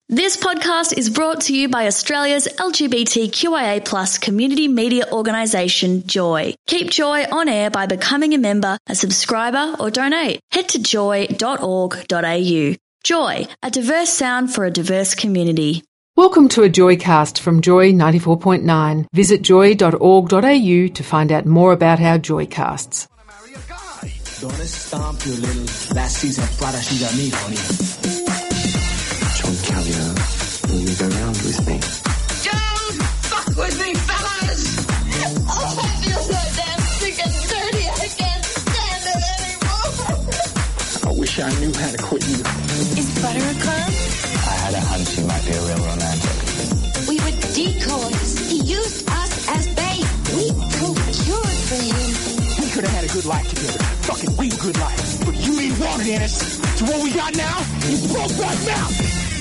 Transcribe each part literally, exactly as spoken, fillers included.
This podcast is brought to you by Australia's L G B T Q I A plus community media organisation, Joy. Keep Joy on air by becoming a member, a subscriber or donate. Head to joy dot org dot a u. Joy, a diverse sound for a diverse community. Welcome to a Joycast from Joy ninety-four point nine. Visit joy dot org dot a u to find out more about our Joycasts. Don't stomp your little last season Prada she got me, honey. John Callier, will you go round with me? Don't fuck with me, fellas! Oh, I feel so damn sick and dirty, I can't stand it anymore. I wish I knew how to quit you. Is butter a club? I had a hunch you might be a real romantic. We were decoys. He used us as bait. We procured for him. We could have had a good life together. Fucking real good life. But you ain't wanted in us. So what we got now is broke right now.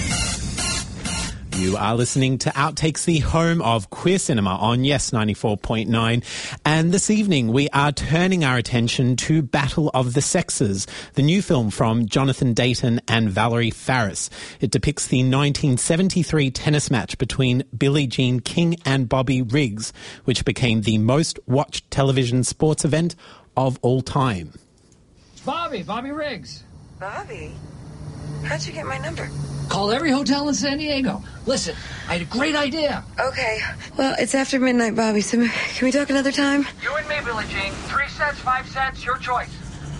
You are listening to Outtakes, the home of queer cinema on Yes ninety-four point nine. And this evening we are turning our attention to Battle of the Sexes, the new film from Jonathan Dayton and Valerie Faris. It depicts the nineteen seventy-three tennis match between Billie Jean King and Bobby Riggs, which became the most watched television sports event of all time. Bobby, Bobby Riggs. Bobby? How'd you get my number? Called every hotel in San Diego. Listen, I had a great idea. Okay. Well, it's after midnight, Bobby, so can we talk another time? You and me, Billie Jean. Three sets, five sets, your choice.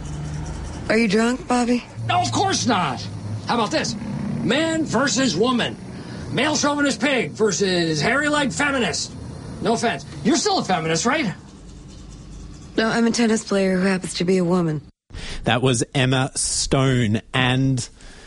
Are you drunk, Bobby? No, of course not. How about this? Man versus woman. Male chauvinist pig versus hairy-legged feminist. No offense. You're still a feminist, right? No, I'm a tennis player who happens to be a woman. That was Emma Stone and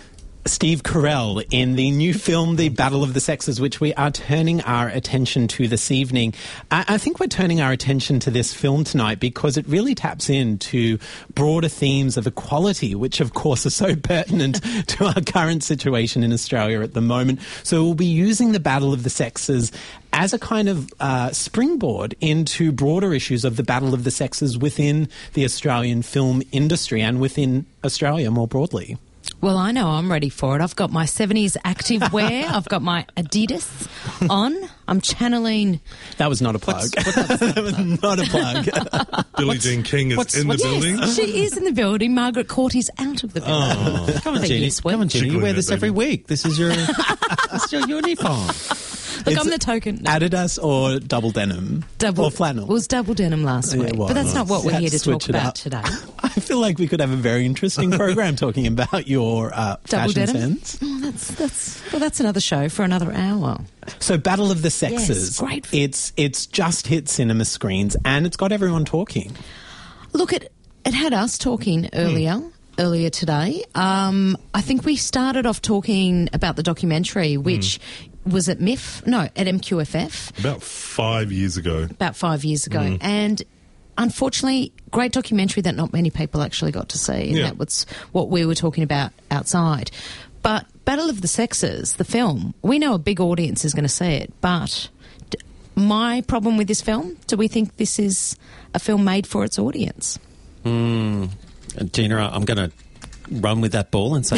Steve Carell in the new film, The Battle of the Sexes, which we are turning our attention to this evening. I, I think we're turning our attention to this film tonight because it really taps into broader themes of equality, which of course are so pertinent to our current situation in Australia at the moment. So we'll be using The Battle of the Sexes as a kind of uh, springboard into broader issues of the battle of the sexes within the Australian film industry and within Australia more broadly. Well, I know I'm ready for it. I've got my seventies active wear. I've got my Adidas on. I'm channeling... That was not a plug. What's, what's that, that was not a plug. Billie Jean King is what's, in the what's, building. Yes, she is in the building. Margaret Courtie's out of the building. Oh. Come on, Jeannie. Come on, Jeannie. You wear this every week. This is your, this is your uniform. Look, It's I'm the token. No. Adidas or double denim? Double, or flannel? It was double denim last Yeah, week. well, but that's not what we're here to talk about up. today. I feel like we could have a very interesting program talking about your uh, Double fashion denim? sense. Oh, that's, that's, well, that's another show for another hour. So Battle of the Sexes. Yes, great. It's, it's just hit cinema screens and it's got everyone talking. Look, it, it had us talking earlier. Mm. Earlier today. Um, I think we started off talking about the documentary, which mm. was at M I F, no, at M Q F F. About five years ago. About five years ago. Mm. And unfortunately, great documentary that not many people actually got to see. And yeah. that was what we were talking about outside. But Battle of the Sexes, the film, we know a big audience is going to see it. But d- my problem with this film, do we think this is a film made for its audience? Hmm. Gina, I'm going to run with that ball and say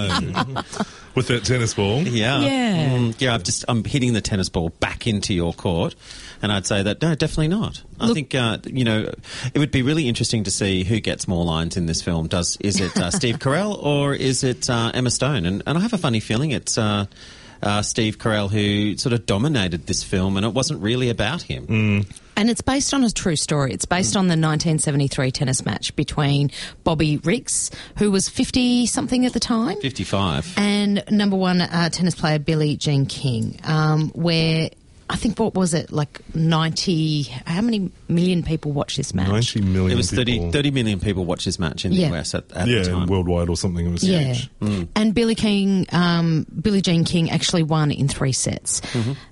no. With that tennis ball? Yeah. Yeah. Mm, yeah, I've just, I'm hitting the tennis ball back into your court, and I'd say that, no, definitely not. I Look, think, uh, you know, it would be really interesting to see who gets more lines in this film. Does Is it uh, Steve Carell or is it uh, Emma Stone? And, and I have a funny feeling it's... Uh, Uh, Steve Carell, who sort of dominated this film, and it wasn't really about him. Mm. And it's based on a true story. It's based mm. on the nineteen seventy-three tennis match between Bobby Riggs, who was fifty-something at the time. fifty-five. And number one uh, tennis player Billie Jean King, um, where... I think, what was it, like ninety... How many million people watched this match? ninety million It was people. thirty, thirty million people watched this match in the Yeah. U S at, at yeah, the time. worldwide or something. It was Yeah. huge. Mm. And Billie King, um, Billie Jean King actually won in three sets. Mm-hmm.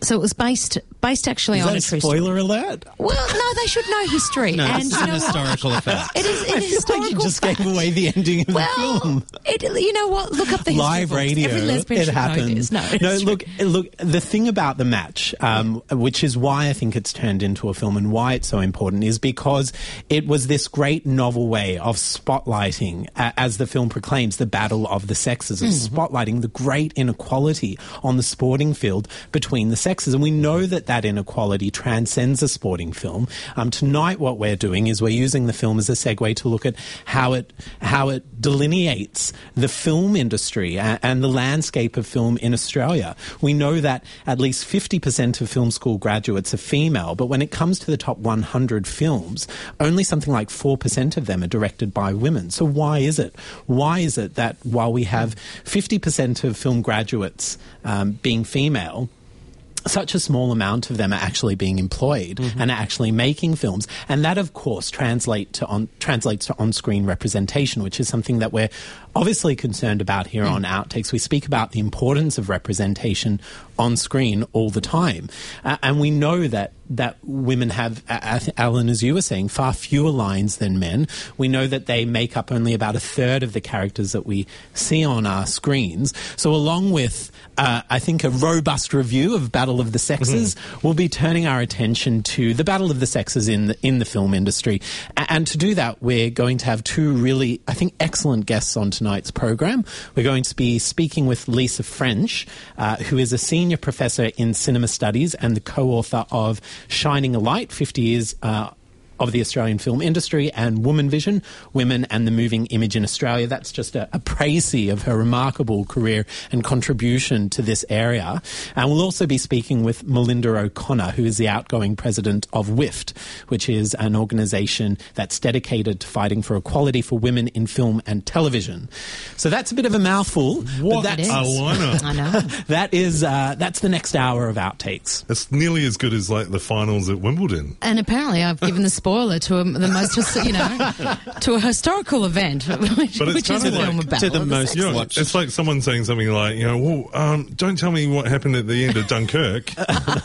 So it was based based actually Is on that a a true spoiler story. alert? Well, no, they should know history. No, and this is you an know what? historical effect. It is I an feel like historical you just fact. gave away the ending of Well, the film. It, you know what? Look up the history Live books. radio, Every lesbian it should happens. know this. No, no it's look, true. look. The thing about the match, um, which is why I think it's turned into a film and why it's so important, is because it was this great novel way of spotlighting, uh, as the film proclaims, the battle of the sexes, of Mm-hmm. spotlighting the great inequality on the sporting field between the sexes, and we know that that inequality transcends a sporting film. Um, tonight, what we're doing is we're using the film as a segue to look at how it how it delineates the film industry and, and the landscape of film in Australia. We know that at least fifty percent of film school graduates are female, but when it comes to the top one hundred films, only something like four percent of them are directed by women. So why is it? Why is it that while we have fifty percent of film graduates um, being female, such a small amount of them are actually being employed mm-hmm. and are actually making films? And that, of course, translate to on, translates to on-screen representation, which is something that we're obviously concerned about here mm. on Outtakes. We speak about the importance of representation on screen all the time. Uh, and we know that that women have, uh, Alan, as you were saying, far fewer lines than men. We know that they make up only about a third of the characters that we see on our screens. So along with, uh, I think, a robust review of Battle of the Sexes, mm-hmm. we'll be turning our attention to the Battle of the Sexes in the, in the film industry. A- and to do that, we're going to have two really, I think, excellent guests on tonight's program. We're going to be speaking with Lisa French, uh, who is a senior professor in cinema studies and the co-author of Shining a Light, fifty years uh, of the Australian film industry, and Woman Vision, Women and the Moving Image in Australia. That's just a, a précis of her remarkable career and contribution to this area. And we'll also be speaking with Melinda O'Connor, who is the outgoing president of W I F T, which is an organisation that's dedicated to fighting for equality for women in film and television. So that's a bit of a mouthful. What but that's, a lineup. I know. that is, uh, that's the next hour of Outtakes. It's nearly as good as like the finals at Wimbledon. And apparently I've given the spoiler to a, the most, his- you know, to a historical event, which, But it's which is kind a of film like- about to the all most sexes. You know, watched. it's like someone saying something like, you know, well, um, don't tell me what happened at the end of Dunkirk.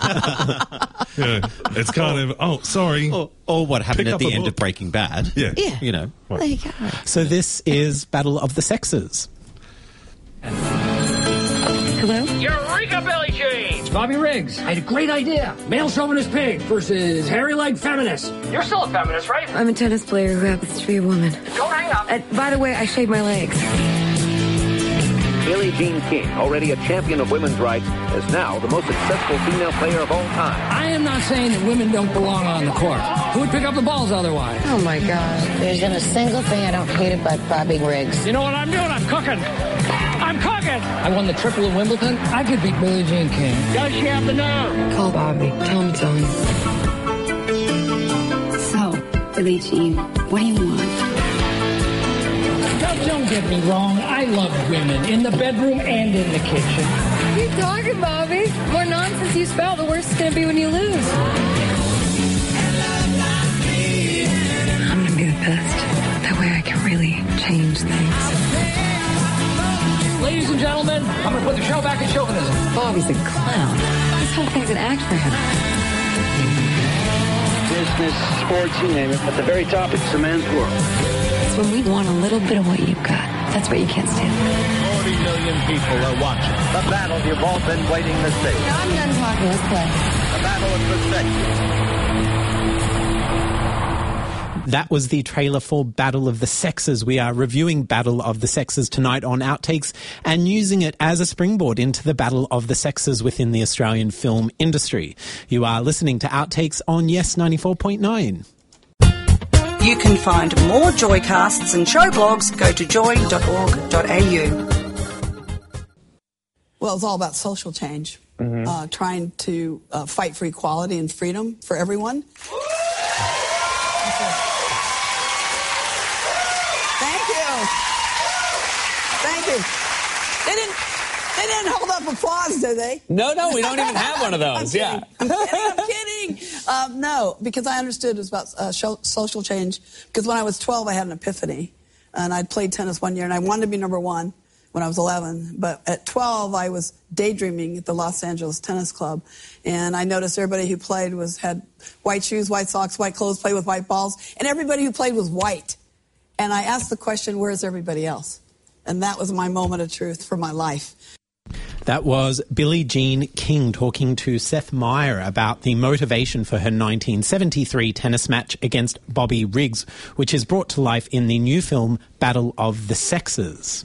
You know, it's kind of, oh, sorry. Or, or what happened Pick at up the a end book. of Breaking Bad. Yeah. Yeah. You know. There you go. So this is Battle of the Sexes. Hello? Eureka, Billy Jean! Bobby Riggs. I had a great idea. Male chauvinist pig versus hairy-legged feminist. You're still a feminist, right? I'm a tennis player who happens to be a woman. Don't hang up. Uh, by the way, I shave my legs. Billie Jean King, already a champion of women's rights, is now the most successful female player of all time. I am not saying that women don't belong on the court. Who would pick up the balls otherwise? Oh, my God. There isn't a single thing I don't hate about Bobby Riggs. You know what I'm doing? I'm cooking. I'm cooking. I won the triple at Wimbledon. I could beat Billie Jean King. Does she have the nerve? Call Bobby. Tell him it's on. So, Billie Jean, what do you want? Now, don't get me wrong. I love women in the bedroom and in the kitchen. Keep talking, Bobby. The more nonsense you spell, the worse it's going to be when you lose. I'm going to be the best. That way I can really change things. Ladies and gentlemen, I'm going to put the show back in chauvinism. Bobby's a clown. This whole thing's an act for him. Business, sports, you name it. At the very top, it's a man's world. It's when we want a little bit of what you've got. That's what you can't stand. forty million people are watching. The battle you've all been waiting to see. No, I'm done talking. Let's play. The battle of the sexes. That was the trailer for Battle of the Sexes. We are reviewing Battle of the Sexes tonight on Outtakes and using it as a springboard into the Battle of the Sexes within the Australian film industry. You are listening to Outtakes on Yes ninety-four point nine. You can find more Joycasts and show blogs. Go to joy dot org dot a u. Well, it's all about social change, Mm-hmm. uh, trying to uh, fight for equality and freedom for everyone. Thank you. Thank you. They didn't. They didn't hold up applause, did they? No, no, we don't even have one of those. I'm Yeah. kidding. I'm kidding. I'm kidding. Um, no, because I understood it was about uh, sho- social change. Because when I was twelve, I had an epiphany, and I'd played tennis one year, and I wanted to be number one. when I was eleven. But at twelve, I was daydreaming at the Los Angeles Tennis Club, and I noticed everybody who played was had white shoes, white socks, white clothes, played with white balls, and everybody who played was white. And I asked the question, where's everybody else? And that was my moment of truth for my life. That was Billie Jean King talking to Seth Meyer about the motivation for her nineteen seventy-three tennis match against Bobby Riggs, which is brought to life in the new film Battle of the Sexes.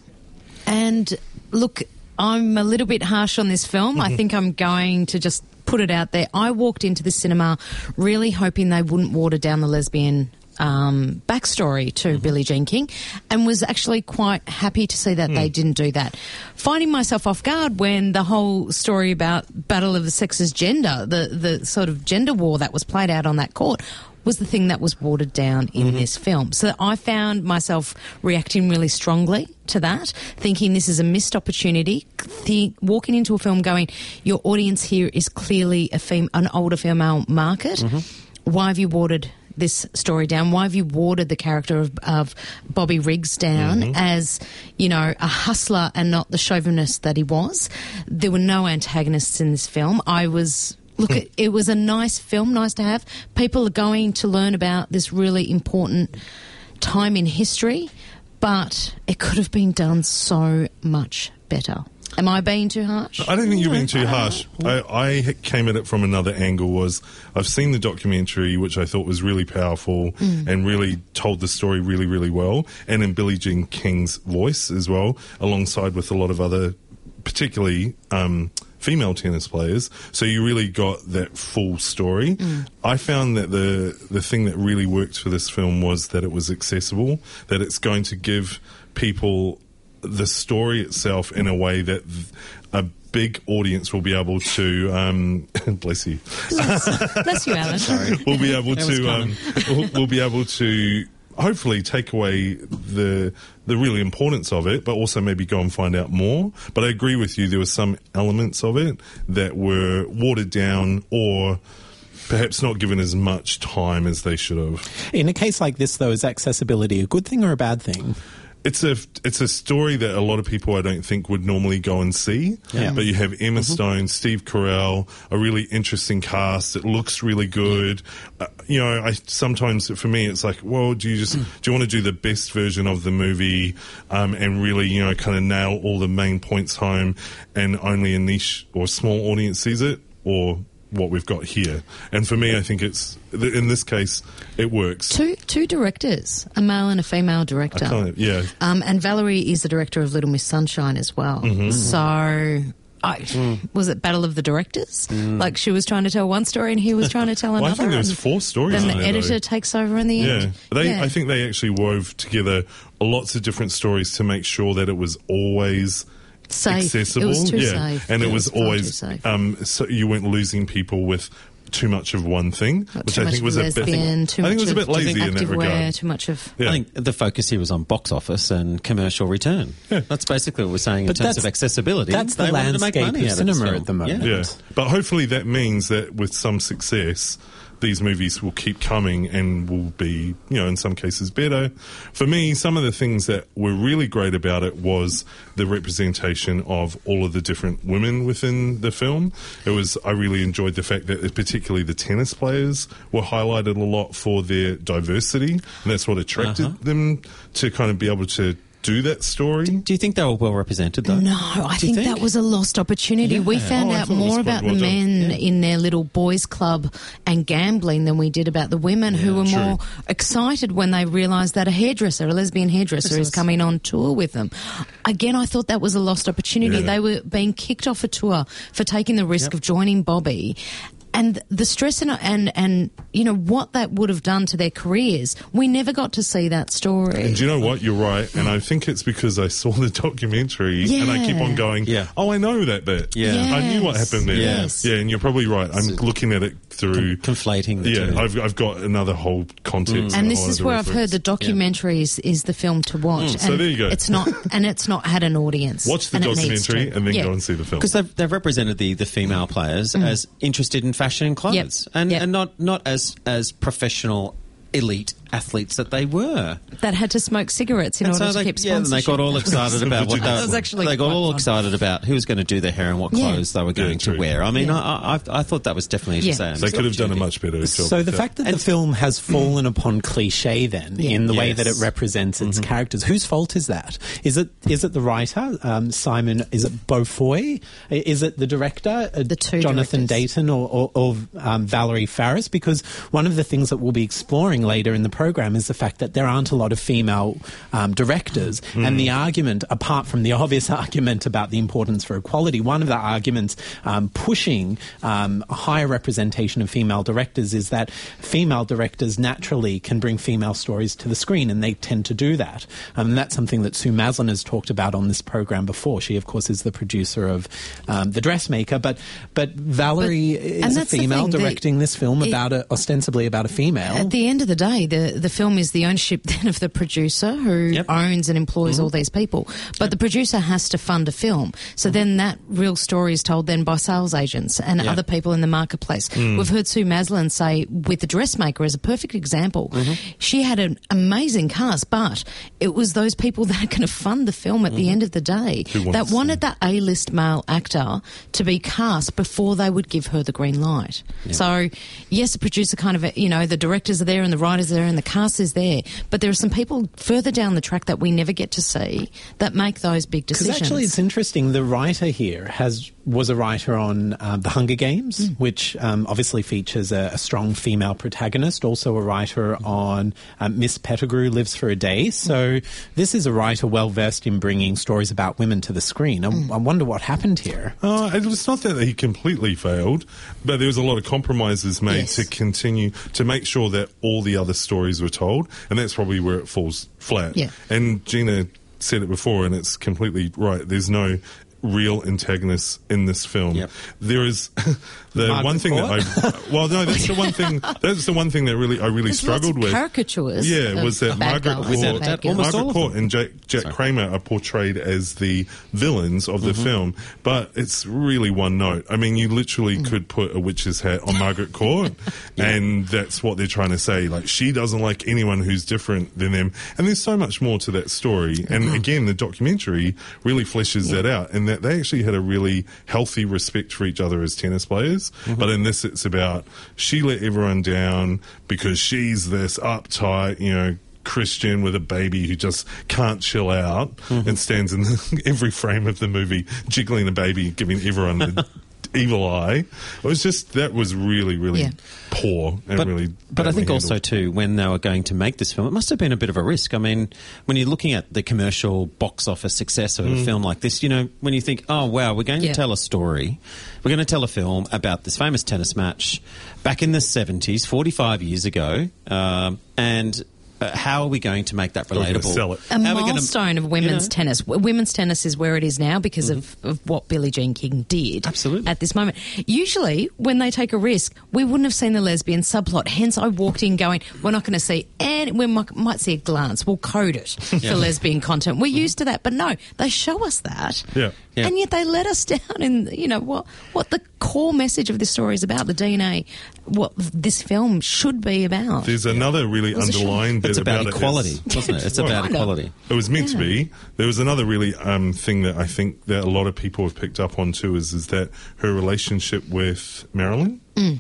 And look, I'm a little bit harsh on this film. I think I'm going to just put it out there. I walked into the cinema really hoping they wouldn't water down the lesbian um, backstory to mm-hmm. Billie Jean King, and was actually quite happy to see that mm. they didn't do that. Finding myself off guard when the whole story about Battle of the Sexes gender, the, the sort of gender war that was played out on that court, was the thing that was watered down in mm-hmm. this film. So I found myself reacting really strongly to that, thinking this is a missed opportunity, th- walking into a film going, your audience here is clearly a fem- an older female market. Mm-hmm. Why have you watered this story down? Why have you watered the character of, of Bobby Riggs down mm-hmm. as, you know, a hustler and not the chauvinist that he was? There were no antagonists in this film. I was... Look, it, it was a nice film, nice to have. People are going to learn about this really important time in history, but it could have been done so much better. Am I being too harsh? I don't think you're being too harsh. I, I came at it from another angle. Was I've seen the documentary, which I thought was really powerful mm. and really told the story really, really well, and in Billie Jean King's voice as well, alongside with a lot of other, particularly um, female tennis players. So you really got that full story. Mm. I found that the the thing that really worked for this film was that it was accessible, that it's going to give people the story itself in a way that a big audience will be able to um, bless you bless, bless you Alan sorry will be able to um, will, will be able to hopefully take away the the real importance of it, but also maybe go and find out more. But I agree with you, there were some elements of it that were watered down or perhaps not given as much time as they should have. In a case like this, though, is accessibility a good thing or a bad thing? It's a it's a story that a lot of people I don't think would normally go and see. Yeah. But you have Emma mm-hmm. Stone, Steve Carell, a really interesting cast. It looks really good. Uh, you know, I sometimes for me it's like, well, do you just mm. do you want to do the best version of the movie um, and really you know kind of nail all the main points home, and only a niche or small audience sees it, or what we've got here? And for me, I think it's in this case it works. Two two directors, a male and a female director. I kind of, yeah. Um, and Valerie is the director of Little Miss Sunshine as well. Mm-hmm. So, I, mm. was it Battle of the Directors? Mm. Like she was trying to tell one story and he was trying to tell another. Well, I think there was four stories. Then in the there, editor though. takes over in the yeah. end. They, yeah, I think they actually wove together lots of different stories to make sure that it was always safe. accessible. It was too yeah. safe. And it, it was, was always um, so you weren't losing people with too much of one thing, Not which too I much think was lesbian, a bit. I think it was a bit lazy in that regard. Too much of. Yeah. I think the focus here was on box office and commercial return. Yeah. That's basically what we're saying but in terms of accessibility. That's they the landscape to make money of cinema at the moment. Yeah. yeah, but hopefully that means that with some success, these movies will keep coming and will be, you know, in some cases better. For me, some of the things that were really great about it was the representation of all of the different women within the film. It was, I really enjoyed the fact that particularly the tennis players were highlighted a lot for their diversity, and that's what attracted uh-huh. them to kind of be able to do that story. Do, do you think they were well represented, though? No, I think, think that was a lost opportunity. Yeah. We found oh, out more about the well men yeah. in their little boys' club and gambling than we did about the women, yeah, who were true. more excited when they realised that a hairdresser, a lesbian hairdresser, is coming on tour with them. Again, I thought that was a lost opportunity. Yeah. They were being kicked off a tour for taking the risk yep. of joining Bobby. And the stress and, and, and, you know, what that would have done to their careers, we never got to see that story. And do you know what? You're right. And I think it's because I saw the documentary yeah. and I keep on going, yeah. oh, I know that bit. Yeah. Yes. I knew what happened there. Yes. Yeah, and you're probably right. I'm looking at it through... Com- conflating the Yeah, two. I've, I've got another whole context. Mm. And this is where I've heard the documentary is, is the film to watch. Mm, so and there you go. It's not, and it's not had an audience. Watch the and documentary and then yeah. go and see the film. Because they've, they've represented the, the female players mm. as interested in fashion and clothes. Yep. And, yep. and not, not as, as professional elite athletes that they were. That had to smoke cigarettes in And order so to they, keep yeah, and sponsorship. they got all excited about what they, That was actually they got quite all fun. excited about who was going to do their hair and what Yeah. clothes they were going Yeah, to true. wear. I mean, Yeah. I, I, I thought that was definitely, as you Yeah. say, a They could have done a opportunity. much better job. So with the that. fact that And- the film has fallen upon cliche then Yeah. in the way Yes. that it represents its Mm-hmm. characters, whose fault is that? Is it is it the writer, um, Simon, is it Beaufoy? I- Is it the director, uh, The two Jonathan directors. Dayton or, or, or um, Valerie Faris? Because one of the things that we'll be exploring later in the program is the fact that there aren't a lot of female um, directors. Mm. And the argument, apart from the obvious argument about the importance for equality, one of the arguments um, pushing um, a higher representation of female directors is that female directors naturally can bring female stories to the screen, and they tend to do that. Um, and that's something that Sue Maslin has talked about on this program before. She, of course, is the producer of um, The Dressmaker, but but Valerie and is a that's the female thing, that directing this film it- about a, ostensibly about a female. At the end of the day, the, the film is the ownership then of the producer who Yep. owns and employs all these people. But the producer has to fund a film. So then that real story is told then by sales agents and Yeah. other people in the marketplace. We've heard Sue Maslin say with The Dressmaker as a perfect example. She had an amazing cast, but it was those people that are going to fund the film at the end of the day Who wants that wanted that A-list male actor to be cast before they would give her the green light. So, yes, the producer kind of, you know, the directors are there and the writers are there and the cast is there, but there are some people further down the track that we never get to see that make those big Because decisions. actually, it's interesting. The writer here has was a writer on um, The Hunger Games, which um, obviously features a, a strong female protagonist. Also, a writer on um, Miss Pettigrew Lives for a Day. So this is a writer well versed in bringing stories about women to the screen. I, I wonder what happened here. Uh, it was not that he completely failed, but there was a lot of compromises made Yes. to continue to make sure that all the other stories were told, and that's probably where it falls flat. Yeah. And Gina said it before, and it's completely right. There's no real antagonists in this film. Yep. There is the Margaret one thing Court? that I well no that's the one thing that's the one thing that really I really There's lots struggled of with. caricatures Yeah, of was that bad Margaret guys Court, and bad girls. almost all Margaret of Court them. and Jack, Jack Sorry. Kramer are portrayed as the villains of the Mm-hmm. film, but it's really one note. I mean, you literally Mm. could put a witch's hat on Margaret Court, and that's what they're trying to say. Like, she doesn't like anyone who's different than them. And there's so much more to that story. And Mm-hmm. again, the documentary really fleshes that out, and that they actually had a really healthy respect for each other as tennis players. Mm-hmm. But in this, it's about she let everyone down because she's this uptight, you know, Christian with a baby who just can't chill out Mm-hmm. and stands in every frame of the movie jiggling the baby, giving everyone the evil eye. It was just, that was really, really Yeah. poor and But, really but I badly think also handled. too, when they were going to make this film, it must have been a bit of a risk. I mean, when you're looking at the commercial box office success of a Mm. film like this, you know, when you think, oh wow, we're going Yeah. to tell a story, we're going to tell a film about this famous tennis match back in the seventies, forty-five years ago, um, and uh, how are we going to make that We're gonna relatable? sell it. A How are we gonna- milestone of women's you know? tennis. W- Women's tennis is where it is now because of, of what Billie Jean King did. Absolutely. At this moment. Usually, when they take a risk, we wouldn't have seen the lesbian subplot. Hence, I walked in going, we're not going to see, and we might, might see a glance. We'll code it Yeah. for lesbian content. We're used to that. But no, they show us that. Yeah. Yeah. And yet they let us down in, you know, what, what the core message of this story is about, the D N A, what this film should be about. There's another really It was a underlying bit It's about it. equality, It's- wasn't it? It's Well, about Kind of. equality. It was meant to Yeah. be. There was another really um, thing that I think that a lot of people have picked up on too is is that her relationship with Marilyn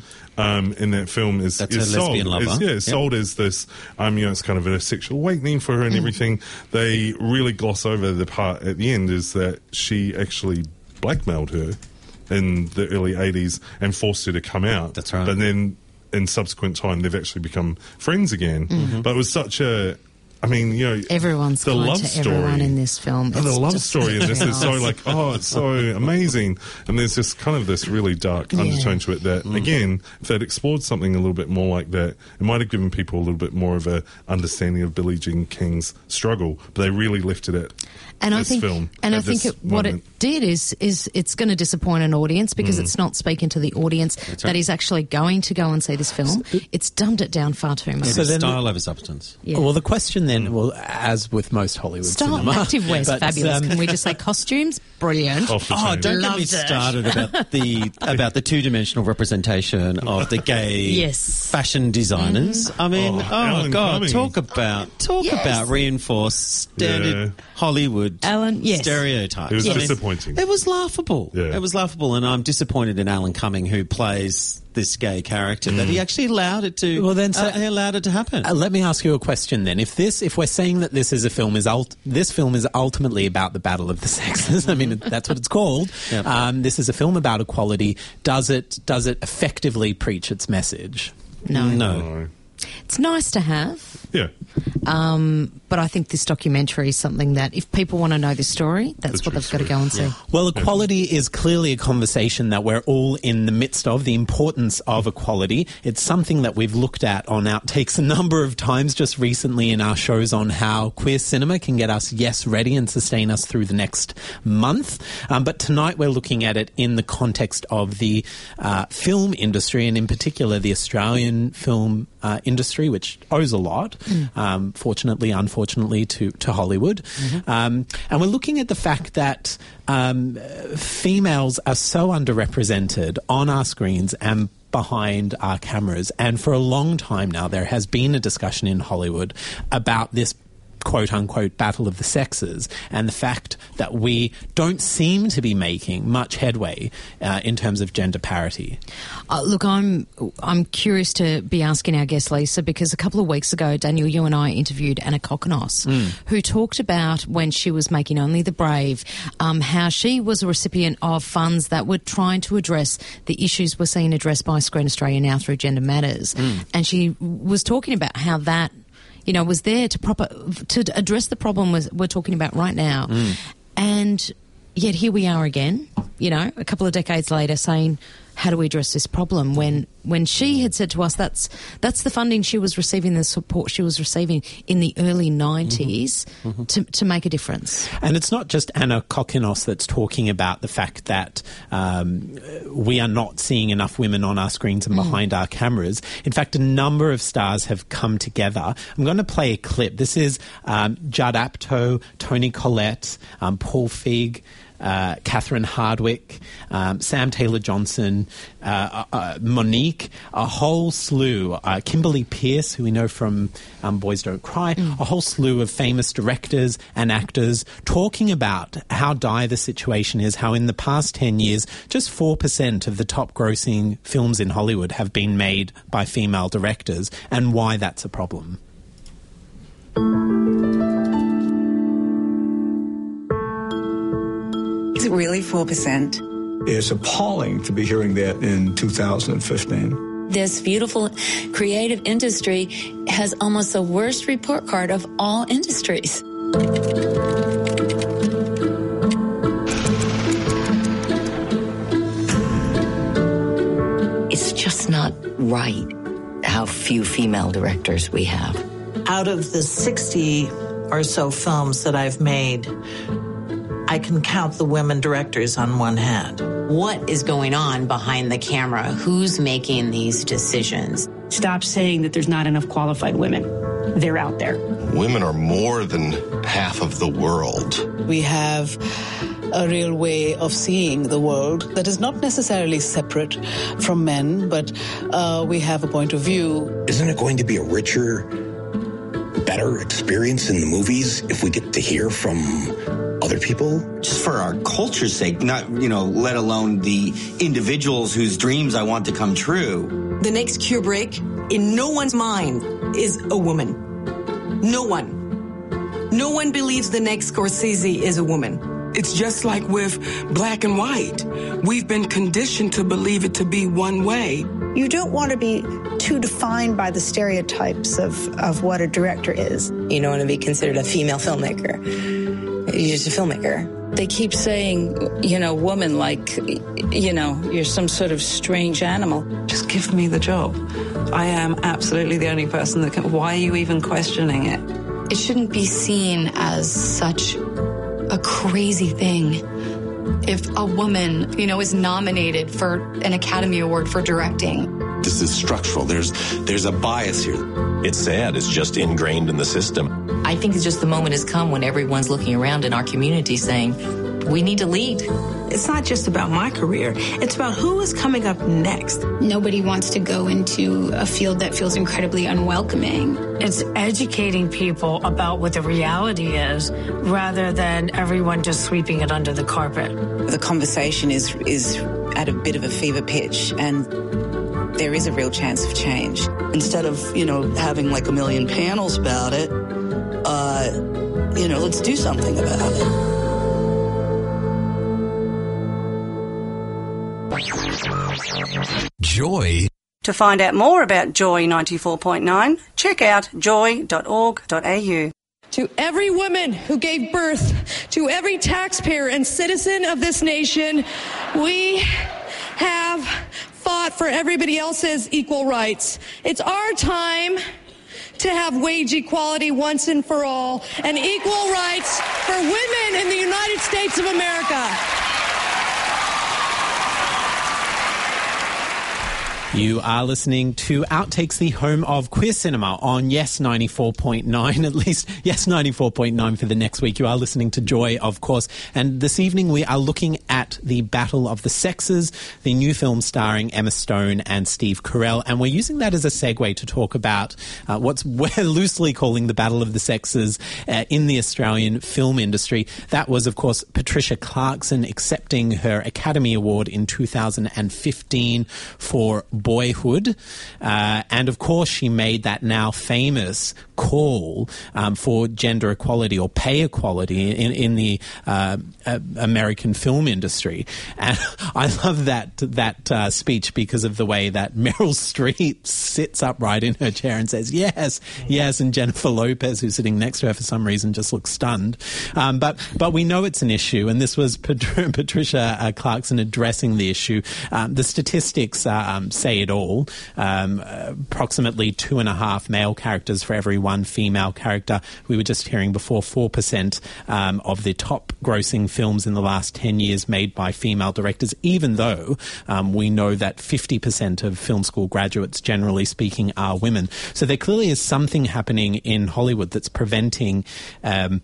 um, in that film is, That's is her sold. lesbian lover. Is, yeah, Yep. sold as this. Um, you know, it's kind of a sexual awakening for her and everything. They really gloss over the part at the end is that she actually blackmailed her in the early eighties and forced her to come out. That's right. But then in subsequent time, they've actually become friends again. But it was such a. I mean, you know, Everyone's the kind love to story. everyone in this film. Oh, the It's love just story in this is so nice. like, oh, it's so amazing. And there's just kind of this really dark Yeah. undertone to it that, again, if they'd explored something a little bit more like that, it might have given people a little bit more of a understanding of Billie Jean King's struggle. But they really lifted it. And I this think, film and I at think this it, what it moment. did is, is it's going to disappoint an audience because Mm. it's not speaking to the audience that right. is actually going to go and see this film. It's dumbed it down far too much. So then- Style over substance. Yeah. Well, the question then, well, as with most Hollywood Style cinema. active wear's but, fabulous. um, Can we just say costumes? Brilliant. Oh, oh don't get me started about the about the two-dimensional representation of the gay yes. fashion designers. Mm. I mean, Oh, oh, Alan God, Cumming. talk about talk Yes. about reinforced standard Yeah. Hollywood Alan, yes. stereotypes. It was I mean, disappointing. it was laughable. Yeah. It was laughable, and I'm disappointed in Alan Cumming, who plays this gay character, that he actually allowed it to. Well, then, so- uh, he allowed it to happen. Uh, let me ask you a question then. If this, if we're saying that this is a film, is ult- this film is ultimately about the battle of the sexes. I mean, that's what it's called. Yep. Um, this is a film about equality. Does it? Does it effectively preach its message? No. No. It's nice to have. Yeah. Um, but I think this documentary is something that if people want to know the story, that's The what true they've got to go and see. Yeah. Well, equality is clearly a conversation that we're all in the midst of, the importance of equality. It's something that we've looked at on Outtakes a number of times just recently in our shows on how queer cinema can get us yes ready and sustain us through the next month. Um, but tonight we're looking at it in the context of the uh, film industry, and in particular the Australian film uh, industry, which owes a lot, mm. um, fortunately, unfortunately, to, to Hollywood. Mm-hmm. Um, and we're looking at the fact that um, females are so underrepresented on our screens and behind our cameras. And for a long time now, there has been a discussion in Hollywood about this quote-unquote battle of the sexes, and the fact that we don't seem to be making much headway uh, in terms of gender parity. Uh, look, I'm I'm curious to be asking our guest, Lisa, because a couple of weeks ago, Daniel, you and I interviewed Anna Kokonos, mm. who talked about when she was making Only the Brave, um, how she was a recipient of funds that were trying to address the issues we're seeing addressed by Screen Australia now through Gender Matters. Mm. And she was talking about how that you know, was there to proper to address the problem was, we're talking about right now. Mm. And yet here we are again, you know, a couple of decades later saying, how do we address this problem? When when she had said to us that's that's the funding she was receiving, the support she was receiving in the early nineties mm-hmm. Mm-hmm. to, to make a difference. And it's not just Anna Kokinos that's talking about the fact that um, we are not seeing enough women on our screens and behind mm. our cameras. In fact, a number of stars have come together. I'm going to play a clip. This is um, Judd Apatow, Toni Collette, um, Paul Feig, Uh, Catherine Hardwicke, um, Sam Taylor-Johnson, uh, uh, Monique, a whole slew, uh, Kimberly Peirce, who we know from um, Boys Don't Cry, mm. a whole slew of famous directors and actors talking about how dire the situation is, how in the past ten years, just four percent of the top grossing films in Hollywood have been made by female directors, and why that's a problem. Is it really four percent? It's appalling to be hearing that in two thousand fifteen. This beautiful creative industry has almost the worst report card of all industries. It's just not right how few female directors we have. Out of the sixty or so films that I've made, I can count the women directors on one hand. What is going on behind the camera? Who's making these decisions? Stop saying that there's not enough qualified women. They're out there. Women are more than half of the world. We have a real way of seeing the world that is not necessarily separate from men, but uh, we have a point of view. Isn't it going to be a richer, better experience in the movies if we get to hear from other people? Just for our culture's sake, not, you know, let alone the individuals whose dreams I want to come true. The next Kubrick, in no one's mind, is a woman. No one. No one believes the next Scorsese is a woman. It's just like with black and white. We've been conditioned to believe it to be one way. You don't want to be too defined by the stereotypes of, of what a director is. You don't want to be considered a female filmmaker. You're just a filmmaker. They keep saying, you know, woman, like, you know, you're some sort of strange animal. Just give me the job. I am absolutely the only person that can. Why are you even questioning it? It shouldn't be seen as such a crazy thing if a woman, you know, is nominated for an Academy Award for directing. This is structural. There's there's a bias here. It's sad. It's just ingrained in the system. I think it's just the moment has come when everyone's looking around in our community saying, we need to lead. It's not just about my career. It's about who is coming up next. Nobody wants to go into a field that feels incredibly unwelcoming. It's educating people about what the reality is rather than everyone just sweeping it under the carpet. The conversation is is at a bit of a fever pitch, and there is a real chance of change. Instead of, you know, having like a million panels about it, uh, you know, let's do something about it. Joy. To find out more about Joy ninety-four point nine, check out joy dot org dot a u. To every woman who gave birth, to every taxpayer and citizen of this nation, we have fought for everybody else's equal rights. It's our time to have wage equality once and for all, and equal rights for women in the United States of America. You are listening to Outtakes, the home of queer cinema on Yes ninety-four point nine, at least Yes ninety-four point nine for the next week. You are listening to Joy, of course. And this evening we are looking at The Battle of the Sexes, the new film starring Emma Stone and Steve Carell. And we're using that as a segue to talk about uh, what's we're loosely calling the Battle of the Sexes uh, in the Australian film industry. That was, of course, Patricia Clarkson accepting her Academy Award in two thousand fifteen for Boyhood, uh, and of course she made that now famous call um, for gender equality or pay equality in, in the uh, uh, American film industry. And I love that that uh, speech because of the way that Meryl Streep sits upright in her chair and says yes, yes, and Jennifer Lopez, who's sitting next to her for some reason, just looks stunned. Um, but but we know it's an issue, and this was Pat- Patricia uh, Clarkson addressing the issue. Um, the statistics uh, um, say it all. Um, approximately two and a half male characters for every one female character. We were just hearing before four percent um, of the top grossing films in the last ten years made by female directors, even though um, we know that fifty percent of film school graduates, generally speaking, are women. So there clearly is something happening in Hollywood that's preventing um,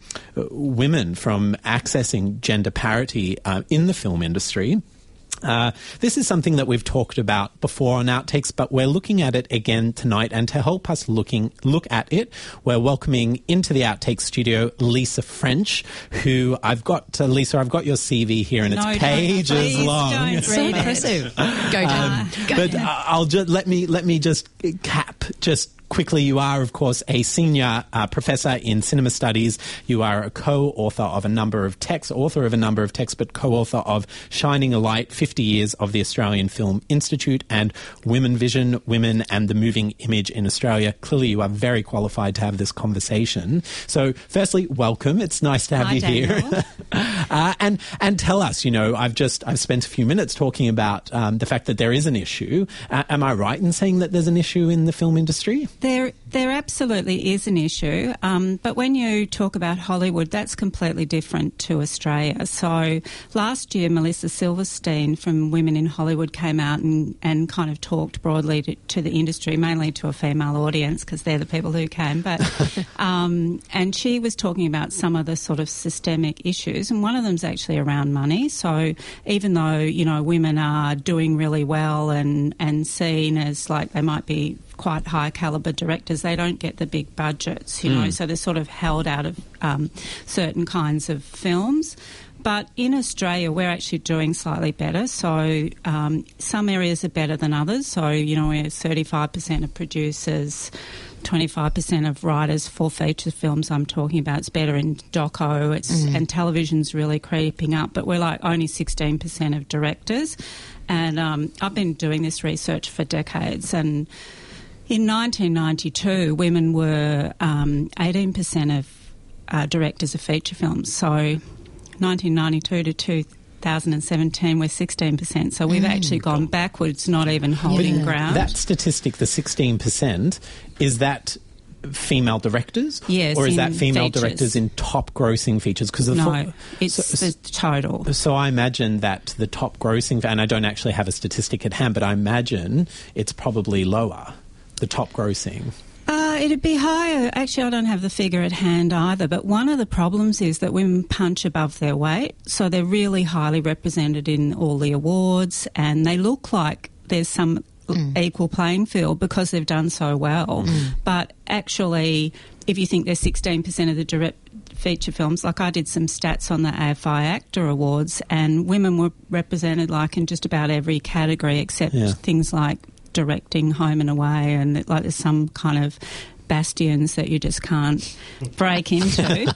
women from accessing gender parity uh, in the film industry. Uh, this is something that we've talked about before on Outtakes, but we're looking at it again tonight. And to help us looking look at it, we're welcoming into the Outtakes studio Lisa French, who I've got. Uh, Lisa, I've got your C V here, and no, it's pages please long. Don't it's so impressive. Go down. Um, Go but down. I'll just let me let me just cap just. Quickly, you are, of course, a senior uh, professor in cinema studies. You are a co-author of a number of texts, author of a number of texts, but co-author of Shining a Light, fifty years of the Australian Film Institute, and Women Vision, Women and the Moving Image in Australia. Clearly, you are very qualified to have this conversation. So, firstly, welcome. It's nice to have Hi, you Daniel. here. uh, and and tell us, you know, I've just I've spent a few minutes talking about um, the fact that there is an issue. Uh, am I right in saying that there's an issue in the film industry? There, there absolutely is an issue, um, but when you talk about Hollywood, that's completely different to Australia. So last year, Melissa Silverstein from Women in Hollywood came out and, and kind of talked broadly to, to the industry, mainly to a female audience because they're the people who came. But um, and she was talking about some of the sort of systemic issues, and one of them's actually around money. So even though, you know, women are doing really well and, and seen as like they might be quite high calibre directors, they don't get the big budgets, you mm. know, so they're sort of held out of um, certain kinds of films. But in Australia, we're actually doing slightly better. So um, some areas are better than others. So, you know, we're thirty-five percent of producers, twenty-five percent of writers for feature films I'm talking about. It's better in doco, it's, mm. and television's really creeping up. But we're like only sixteen percent of directors. And um, I've been doing this research for decades, and in nineteen ninety-two, women were um, eighteen percent of uh, directors of feature films. So nineteen ninety-two to two thousand seventeen, we're sixteen percent. So we've mm. actually gone backwards, not even holding yeah. ground. That statistic, the sixteen percent, is that female directors? Yes, or is in that female features. directors in top grossing features? Because no, fo- it's so, the total. So I imagine that the top grossing, and I don't actually have a statistic at hand, but I imagine it's probably lower, the top grossing. Uh, it'd be higher. Actually, I don't have the figure at hand either, but one of the problems is that women punch above their weight, so they're really highly represented in all the awards, and they look like there's some mm. equal playing field because they've done so well. Mm. But actually, if you think there's sixteen percent of the direct feature films, like I did some stats on the A F I Actor Awards, and women were represented like in just about every category except yeah. things like directing, Home and Away, and like there's some kind of bastions that you just can't break into,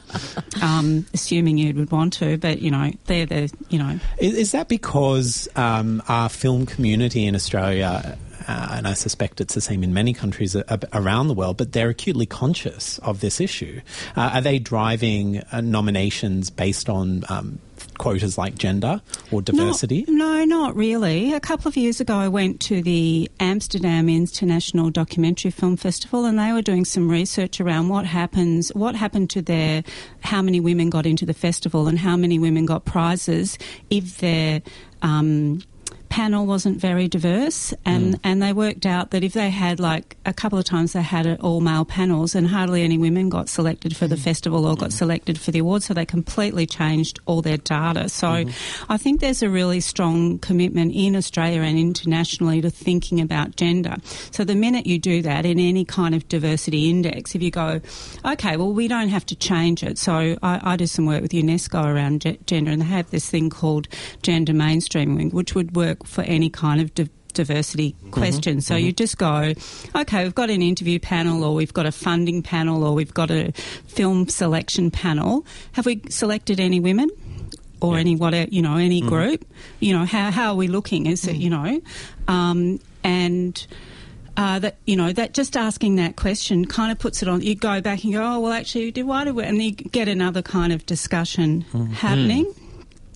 um, assuming you would want to. But, you know, they're the, you know... Is, is that because um, our film community in Australia, uh, and I suspect it's the same in many countries a- a- around the world, but they're acutely conscious of this issue? Uh, are they driving uh, nominations based on... Um, quotas like gender or diversity? No, no, not really. A couple of years ago I went to the Amsterdam International Documentary Film Festival, and they were doing some research around what happens, what happened to their, how many women got into the festival and how many women got prizes if their um, panel wasn't very diverse, and, mm. and they worked out that if they had, like, a couple of times they had all-male panels and hardly any women got selected for the festival or got mm. selected for the awards, so they completely changed all their data. So mm-hmm. I think there's a really strong commitment in Australia and internationally to thinking about gender. So the minute you do that in any kind of diversity index, if you go, okay, well, we don't have to change it. So I, I do some work with UNESCO around ge- gender, and they have this thing called gender mainstreaming, which would work for any kind of di- diversity mm-hmm. question. So mm-hmm. you just go, okay, we've got an interview panel, or we've got a funding panel, or we've got a film selection panel. Have we selected any women? Or yeah. any whatever, you know, any mm. group? You know, how how are we looking? Is mm. it, you know, um, and uh, that, you know, that just asking that question kind of puts it on. You go back and go, oh well, actually, did why do we? And you get another kind of discussion mm. happening. Mm.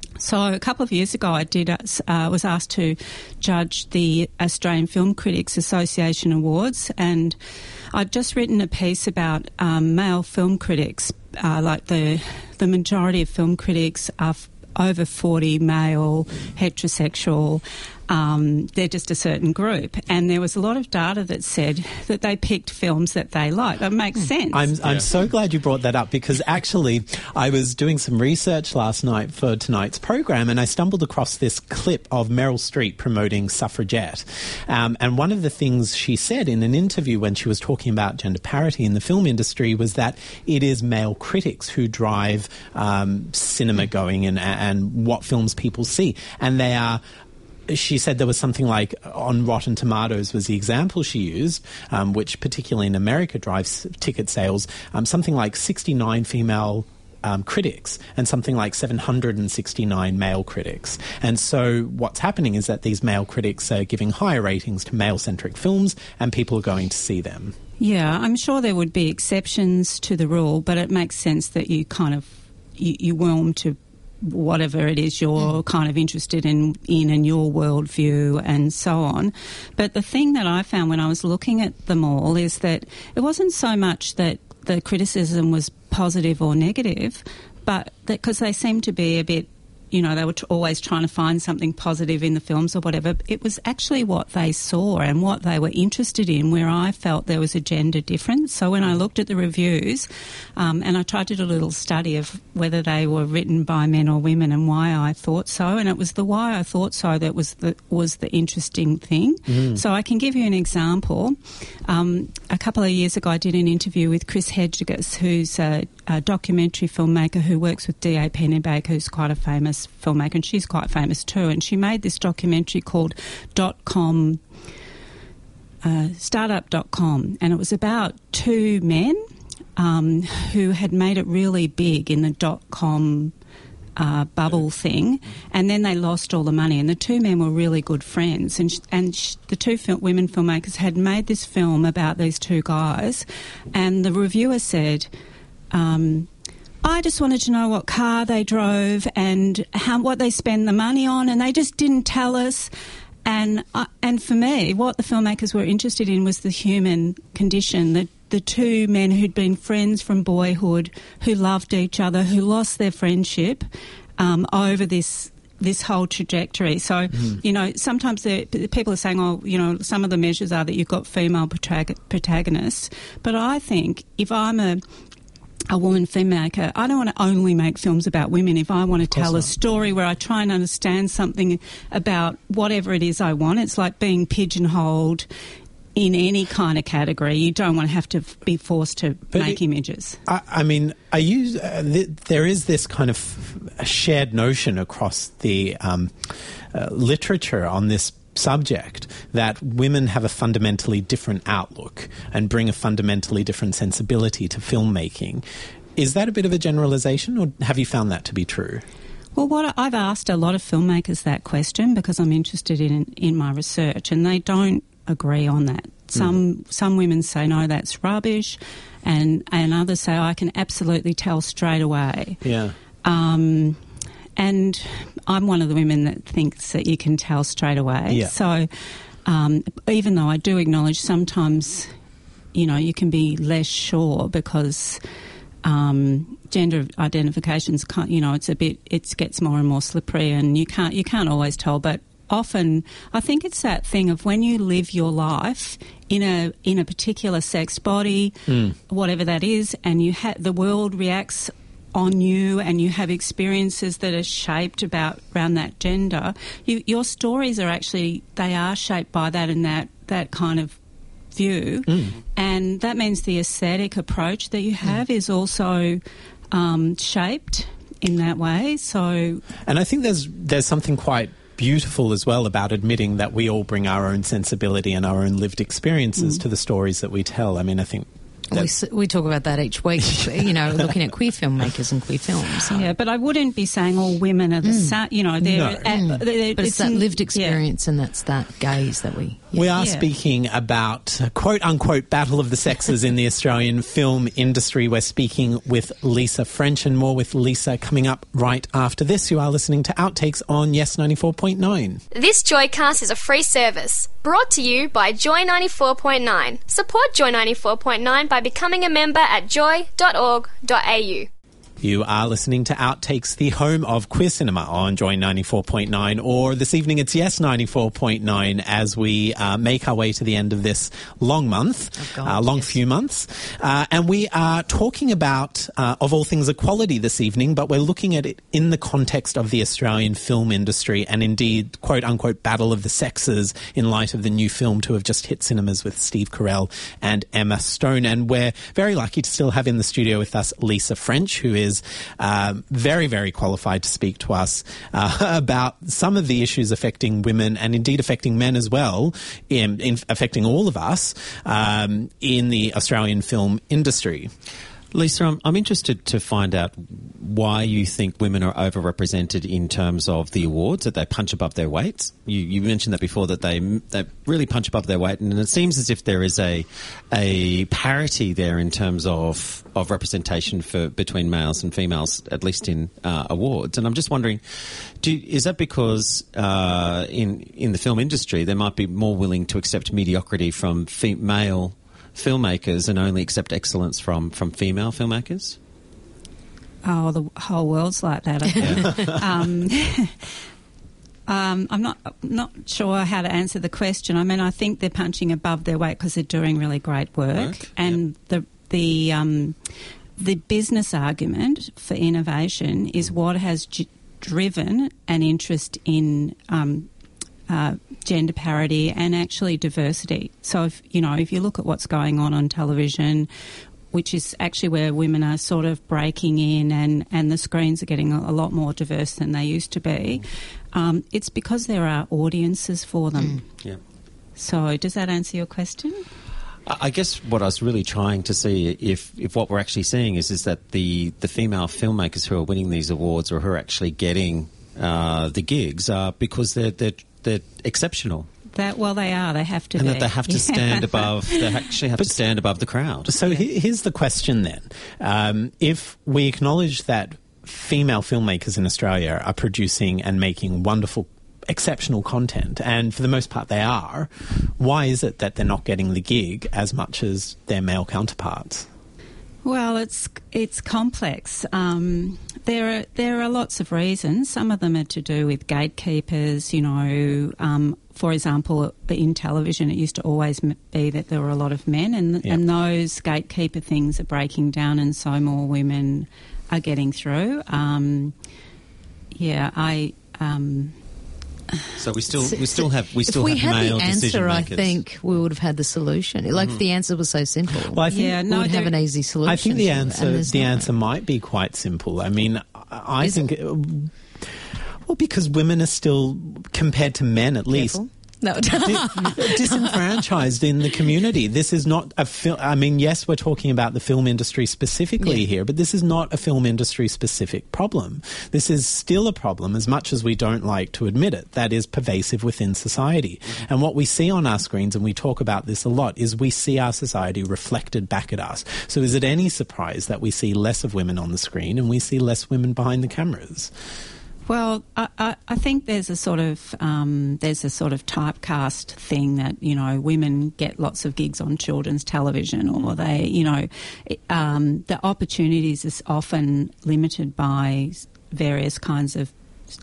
So a couple of years ago I did uh, was asked to judge the Australian Film Critics Association Awards, and I'd just written a piece about um, male film critics. Uh, like the the majority of film critics are f- over forty, male, heterosexual. Um, they're just a certain group, and there was a lot of data that said that they picked films that they liked. That makes sense. I'm, yeah. I'm so glad you brought that up, because actually I was doing some research last night for tonight's program, and I stumbled across this clip of Meryl Streep promoting Suffragette. Um, and one of the things she said in an interview when she was talking about gender parity in the film industry was that it is male critics who drive um, cinema going and, and what films people see. And they are... She said there was something like, on Rotten Tomatoes was the example she used, um, which particularly in America drives ticket sales, um, something like sixty-nine female um, critics and something like seven hundred sixty-nine male critics. And so what's happening is that these male critics are giving higher ratings to male-centric films, and people are going to see them. Yeah, I'm sure there would be exceptions to the rule, but it makes sense that you kind of, you, you warm to whatever it is you're kind of interested in, in and your worldview and so on. But the thing that I found when I was looking at them all is that it wasn't so much that the criticism was positive or negative, but that because they seemed to be a bit, you know, they were t- always trying to find something positive in the films or whatever. It was actually what they saw and what they were interested in where I felt there was a gender difference. So when I looked at the reviews, um, and I tried to do a little study of whether they were written by men or women and why I thought so, and it was the why I thought so that was the was the interesting thing. Mm. So I can give you an example. Um, a couple of years ago I did an interview with Chris Hedges, who's a, a documentary filmmaker who works with D A Pennebaker, who's quite a famous filmmaker, and she's quite famous too, and she made this documentary called dot com uh, startup dot com, and it was about two men um, who had made it really big in the dot com uh, bubble thing, and then they lost all the money, and the two men were really good friends, and sh- and sh- the two fil- women filmmakers had made this film about these two guys, and the reviewer said, um, I just wanted to know what car they drove and how what they spend the money on, and they just didn't tell us. And uh, and for me, what the filmmakers were interested in was the human condition, the the two men who'd been friends from boyhood, who loved each other, who lost their friendship um, over this this whole trajectory. So, mm. you know, sometimes people are saying, oh, you know, some of the measures are that you've got female protag- protagonists. But I think if I'm a a woman filmmaker, I don't want to only make films about women. If I want to tell a story where I try and understand something about whatever it is I want, it's like being pigeonholed in any kind of category. You don't want to have to be forced to but make it, images. I, I mean, I use uh, th- there is this kind of shared notion across the um, uh, literature on this subject that women have a fundamentally different outlook and bring a fundamentally different sensibility to filmmaking. Is that a bit of a generalisation, or have you found that to be true? Well, what I've asked a lot of filmmakers that question because I'm interested in in my research, and they don't agree on that. Some mm. some women say, no, that's rubbish, and, and others say, oh, I can absolutely tell straight away. Yeah. Um, and I'm one of the women that thinks that you can tell straight away. Yeah. So um, even though I do acknowledge sometimes, you know, you can be less sure because um, gender identifications, can't, you know, it's a bit, it gets more and more slippery, and you can't you can't always tell, but often, I think it's that thing of when you live your life in a in a particular sex body, mm. whatever that is, and you ha- the world reacts on you, and you have experiences that are shaped about around that gender. You, your stories are actually they are shaped by that and that that kind of view, mm. and that means the aesthetic approach that you have mm. is also um, shaped in that way. So, and I think there's there's something quite beautiful as well about admitting that we all bring our own sensibility and our own lived experiences mm. to the stories that we tell. I mean, I think we, we talk about that each week, you know, looking at queer filmmakers and queer films. Yeah, but I wouldn't be saying all women are the mm. same, you know, they're... No. At, mm. they're but it's, it's that lived experience, yeah. and that's that gaze that we... Yeah. We are yeah. speaking about uh, quote-unquote battle of the sexes in the Australian film industry. We're speaking with Lisa French, and more with Lisa coming up right after this. You are listening to Outtakes on Yes ninety-four point nine. This Joycast is a free service brought to you by Joy ninety-four point nine. Support Joy ninety-four point nine by becoming a member at joy dot org dot a u. You are listening to Outtakes, the home of queer cinema on Joy ninety-four point nine, or this evening it's Yes ninety-four point nine as we uh, make our way to the end of this long month, oh God, uh, long yes. few months. Uh, and we are talking about, uh, of all things, equality this evening, but we're looking at it in the context of the Australian film industry and indeed, quote-unquote, battle of the sexes in light of the new film to have just hit cinemas with Steve Carell and Emma Stone. And we're very lucky to still have in the studio with us Lisa French, who is is uh, very, very qualified to speak to us uh, about some of the issues affecting women and indeed affecting men as well, in, in affecting all of us um, in the Australian film industry. Lisa, I'm, I'm interested to find out why you think women are overrepresented in terms of the awards, that they punch above their weight. You, you mentioned that before, that they they really punch above their weight, and it seems as if there is a a parity there in terms of, of representation for between males and females, at least in uh, awards. And I'm just wondering, do, is that because uh, in in the film industry they might be more willing to accept mediocrity from female filmmakers and only accept excellence from, from female filmmakers? Oh, the whole world's like that, I think. um, um, I'm not not sure how to answer the question. I mean, I think they're punching above their weight because they're doing really great work, work. and yep. the the um, the business argument for innovation is what has g- driven an interest in um, Uh, gender parity and actually diversity. So, if you know, if you look at what's going on on television, which is actually where women are sort of breaking in and, and the screens are getting a, a lot more diverse than they used to be, um, it's because there are audiences for them. Mm. Yeah. So, does that answer your question? I guess what I was really trying to see if, if what we're actually seeing is is that the, the female filmmakers who are winning these awards or who are actually getting uh, the gigs are because they're they're they're exceptional. That, well, they are. They have to and be. And that they have to stand above, they actually have but, to stand above the crowd. So yeah. here's the question then. Um, if we acknowledge that female filmmakers in Australia are producing and making wonderful exceptional content, and for the most part they are. Why is it that they're not getting the gig as much as their male counterparts? Well, it's it's complex. Um, there are there are lots of reasons. Some of them are to do with gatekeepers. You know, um, for example, in television, it used to always be that there were a lot of men, and yeah. and those gatekeeper things are breaking down, and so more women are getting through. Um, yeah, I. Um, So we still we still have we still if we have had male the answer, decision I makers. think we would have had the solution. Like Mm. if the answer was so simple, Well, I think Yeah, we no, would have there- an easy solution. I think the to it, answer and there's the not. answer might be quite simple. I mean, I I Is think, uh, well, because women are still, compared to men at least, Careful. No. di- disenfranchised in the community. This is not a film. I mean, yes, we're talking about the film industry specifically Yeah. here, but this is not a film industry specific problem. This is still a problem, as much as we don't like to admit it, that is pervasive within society. Mm-hmm. And what we see on our screens, and we talk about this a lot, is we see our society reflected back at us. So is it any surprise that we see less of women on the screen and we see less women behind the cameras? Well, I, I, I think there's a sort of um, there's a sort of typecast thing that, you know, women get lots of gigs on children's television, or they, you know, it, um, the opportunities is often limited by various kinds of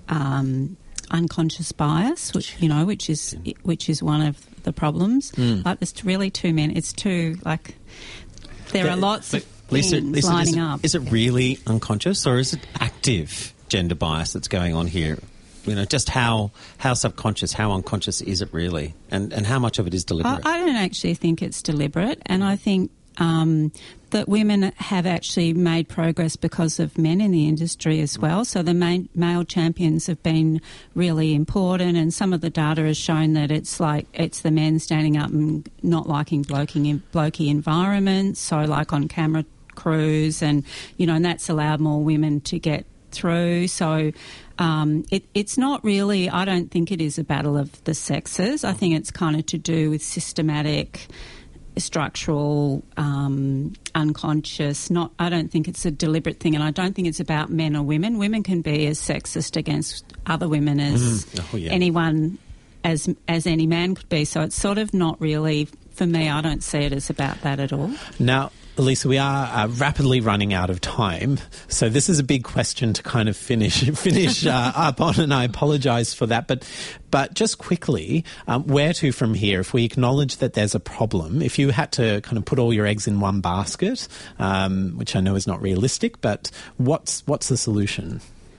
um, unconscious bias, which you know, which is which is one of the problems. Mm. Like, it's really too many. It's too like there are lots But of Lisa, things Lisa, lining is, it, up. is it really unconscious, or is it active gender bias that's going on here? You know, just how how subconscious, how unconscious is it really, and and how much of it is I, deliberate? I don't actually think it's deliberate, and I think um, that women have actually made progress because of men in the industry as well. So the main, male champions have been really important, and some of the data has shown that it's like it's the men standing up and not liking blokey, blokey environments. So like on camera crews, and you know, and that's allowed more women to get through. So um, it, it's not really, I don't think it is a battle of the sexes. I think it's kind of to do with systematic, structural, um, unconscious. Not, I don't think it's a deliberate thing, and I don't think it's about men or women. Women can be as sexist against other women as Mm. Oh, yeah. anyone, as as any man could be. So it's sort of not really, for me, I don't see it as about that at all. Now, Lisa, we are uh, rapidly running out of time, so this is a big question to kind of finish finish uh, up on, and I apologise for that. But but just quickly, um, where to from here? If we acknowledge that there's a problem, if you had to kind of put all your eggs in one basket, um, which I know is not realistic, but what's what's the solution?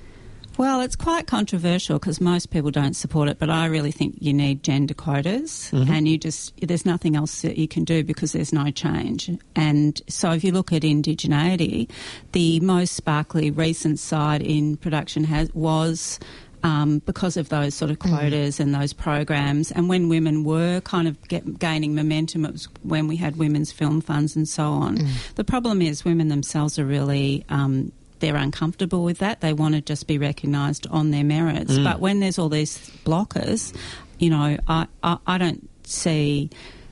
Well, it's quite controversial because most people don't support it, but I really think you need gender quotas, Mhm. and you just there's nothing else that you can do because there's no change. And so if you look at indigeneity, the most sparkly recent side in production has was um, because of those sort of quotas mm. and those programs. And when women were kind of get, gaining momentum, it was when we had women's film funds and so on. Mm. The problem is women themselves are really... Um, they're uncomfortable with that. They want to just be recognised on their merits. Mm. But when there's all these blockers, you know, I, I, I don't see...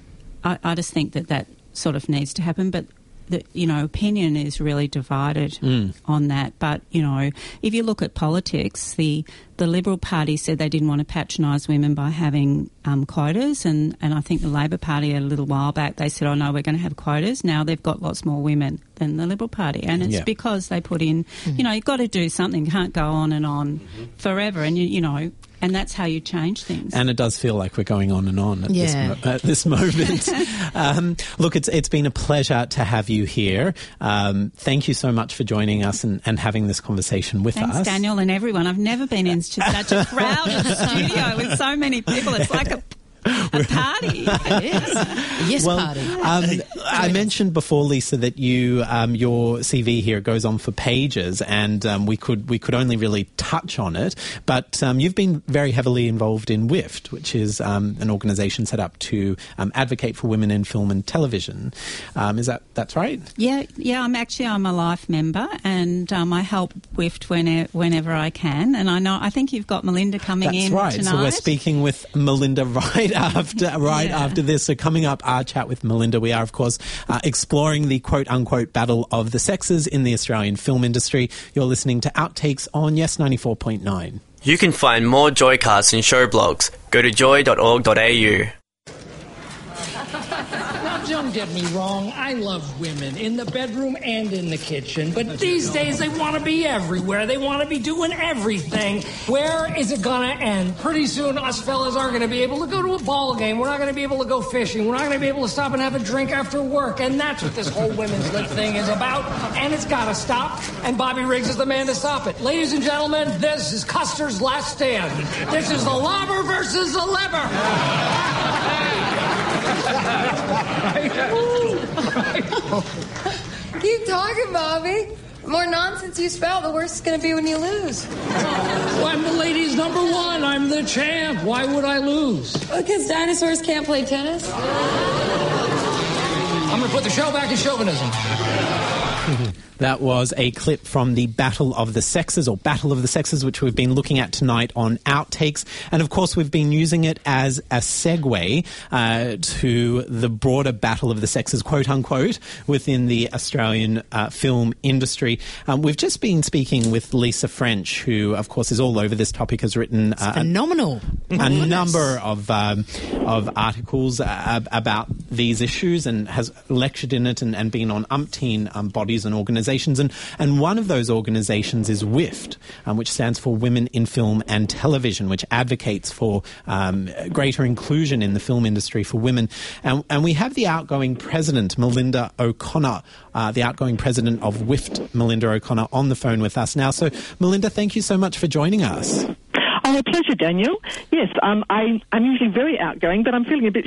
I, I just think that that sort of needs to happen. But, the, you know, opinion is really divided Mm. on that. But, you know, if you look at politics, the, the Liberal Party said they didn't want to patronise women by having um, quotas, and, and I think the Labor Party a little while back, they said, oh, no, we're going to have quotas. Now they've got lots more women than the Liberal Party, and it's Yeah. because they put in, mm-hmm. you know, you've got to do something. You can't go on and on mm-hmm. forever, and, you, you know, and that's how you change things. And it does feel like we're going on and on at, Yeah. this, mo- at this moment. um, look, it's it's been a pleasure to have you here. Um, thank you so much for joining us and, and having this conversation with Thanks, us. Daniel, and everyone. I've never been in such a crowded studio with so many people. It's like a A party. It is. Yes, well, party. Um, I mentioned before, Lisa, that you um, your C V here goes on for pages, and um, we could we could only really touch on it. But um, you've been very heavily involved in W I F T, which is um, an organisation set up to um, advocate for women in film and television. Um, is that that's right? Yeah, yeah. I'm actually I'm a life member, and um, I help W I F T whenever, whenever I can. And I know I think you've got Melinda coming That's in right. tonight. So we're speaking with Melinda right after right Yeah. after this. So coming up, our chat with Melinda. We are, of course, uh, exploring the quote-unquote battle of the sexes in the Australian film industry. You're listening to Outtakes on Yes ninety-four point nine. You can find more Joycasts and show blogs. Go to joy dot org dot a u. Don't get me wrong, I love women in the bedroom and in the kitchen, but these days they want to be everywhere. They want to be doing everything. Where is it going to end? Pretty soon us fellas aren't going to be able to go to a ball game. We're not going to be able to go fishing. We're not going to be able to stop and have a drink after work, and that's what this whole women's lib thing is about, and it's got to stop, and Bobby Riggs is the man to stop it. Ladies and gentlemen, this is Custer's Last Stand. This is the lobber versus the lever. Keep talking, Bobby. The more nonsense you spout, the worse it's going to be when you lose. Well, I'm the ladies' number one. I'm the champ. Why would I lose? Because dinosaurs can't play tennis. I'm going to put the show back in chauvinism. That was a clip from the Battle of the Sexes, or Battle of the Sexes, which we've been looking at tonight on Outtakes. And, of course, we've been using it as a segue uh, to the broader Battle of the Sexes, quote-unquote, within the Australian uh, film industry. Um, we've just been speaking with Lisa French, who, of course, is all over this topic, has written uh, phenomenal. a, a number of um, of articles uh, about these issues, and has lectured in it and, and been on umpteen um, bodies and organisations. And, and one of those organisations is W I F T, um, which stands for Women in Film and Television, which advocates for um, greater inclusion in the film industry for women. And, and we have the outgoing president, Melinda O'Connor, uh, the outgoing president of W I F T, Melinda O'Connor, on the phone with us now. So, Melinda, thank you so much for joining us. Oh, a pleasure, Daniel. Yes, um, I, I'm usually very outgoing, but I'm feeling a bit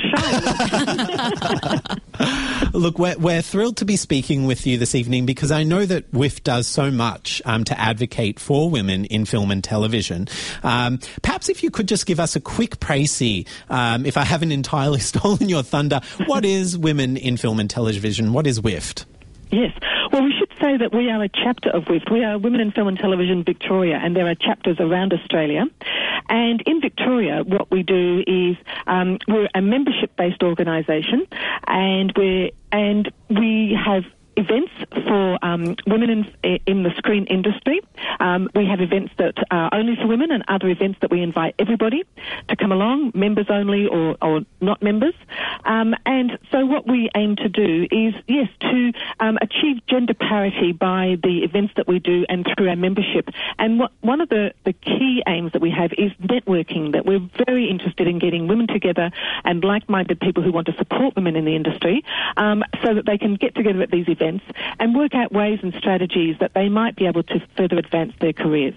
shy. Look, we're, we're thrilled to be speaking with you this evening because I know that W I F T does so much um, to advocate for women in film and television. Um, perhaps if you could just give us a quick précis, um, if I haven't entirely stolen your thunder, what is Women in Film and Television? What is W I F T? Yes. Well, we should say that we are a chapter of W I F T. We are Women in Film and Television Victoria, and there are chapters around Australia. And in Victoria, what we do is um, we're a membership-based organisation, and we're and we have events for um, women in, in the screen industry. Um, we have events that are only for women and other events that we invite everybody to come along, members only or, or not members. Um, and so what we aim to do is, yes, to um, achieve gender parity by the events that we do and through our membership. And what, one of the, the key aims that we have is networking, that we're very interested in getting women together and like-minded people who want to support women in the industry um, so that they can get together at these events and work out ways and strategies that they might be able to further advance their careers.